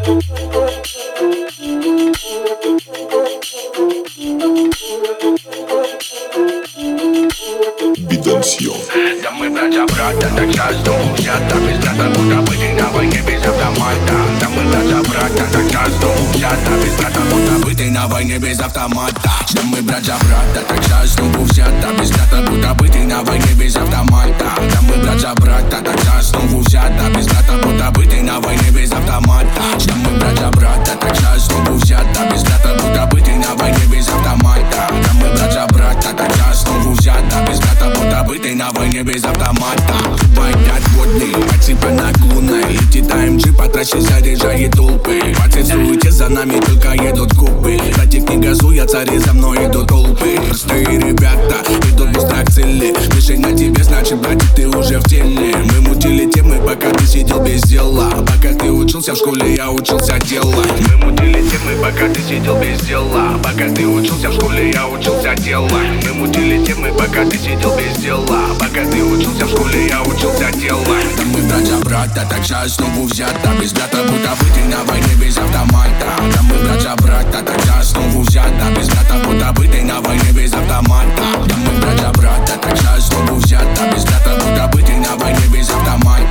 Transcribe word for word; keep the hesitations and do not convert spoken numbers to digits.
Да мы братья, брата, так часто взята без брата, куда быть и на войне без автомата. Да мы братья, брата, так часто взята без брата, куда быть и на войне без автомата. Да мы братья, брата, так часто взята без брата, куда быть и на войне без автомата. Да мы братья, брата, так часто взята без брата, куда быть и на войне без автомата. Да мы братья, брата, так часто взята без брата, куда быть и на войне без автомата. Да мы братья, брата, так часто взята без брата, куда быть и на войне без автомата. Байкат водный, отсыпа наклонной, летит АМГ по трассе, заряжает толпы. Процессуйте, за нами только едут купы. Братик не газуй, а цари за мной идут толпы. Простые ребята идут быстро к цели. Мишень на тебе, значит, братик, ты уже в теле. Мы мутили темы, пока ты сидел без дела. Пока ты учился в школе, я учился делать. Мы мутили темы, пока ты сидел без дела. Пока ты учился в школе, я учился делать. Мы мутили темы, пока ты сидел без дела. Пока ты учился в школе, я учился делать. Да мы братья, брата, так жаль снова взята без брата, будто быть и на войне без автомата. Да мы братья, брата, так жаль снова взята без брата, будто быть и на войне без автомата. Да мы братья, брата, так жаль снова взята без брата, будто быть и на войне без автомата.